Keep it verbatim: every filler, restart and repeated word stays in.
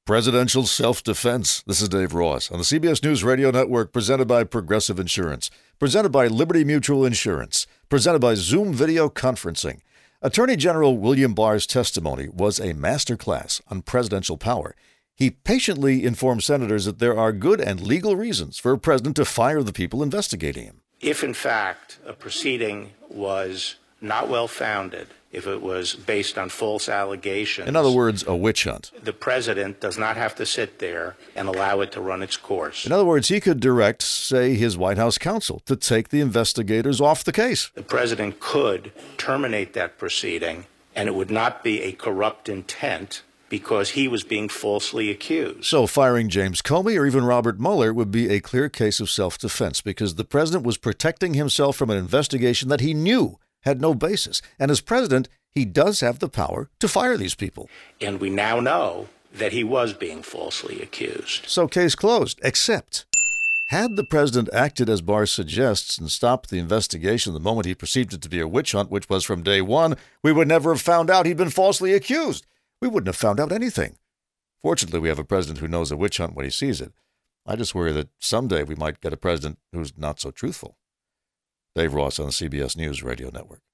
Presidential Self-Defense. This is Dave Ross on the C B S News Radio Network, presented by Progressive Insurance, presented by Liberty Mutual Insurance, presented by Zoom Video Conferencing. Attorney General William Barr's testimony was a masterclass on presidential power. He patiently informed senators that there are good and legal reasons for a president to fire the people investigating him. If, in fact, a proceeding was not well-founded, if it was based on false allegations. In other words, a witch hunt. The president does not have to sit there and allow it to run its course. In other words, he could direct, say, his White House counsel to take the investigators off the case. The president could terminate that proceeding, and it would not be a corrupt intent because he was being falsely accused. So firing James Comey or even Robert Mueller would be a clear case of self-defense because the president was protecting himself from an investigation that he knew had no basis. And as president, he does have the power to fire these people. And we now know that he was being falsely accused. So case closed, except had the president acted as Barr suggests and stopped the investigation the moment he perceived it to be a witch hunt, which was from day one, we would never have found out he'd been falsely accused. We wouldn't have found out anything. Fortunately, we have a president who knows a witch hunt when he sees it. I just worry that someday we might get a president who's not so truthful. Dave Ross on the C B S News Radio Network.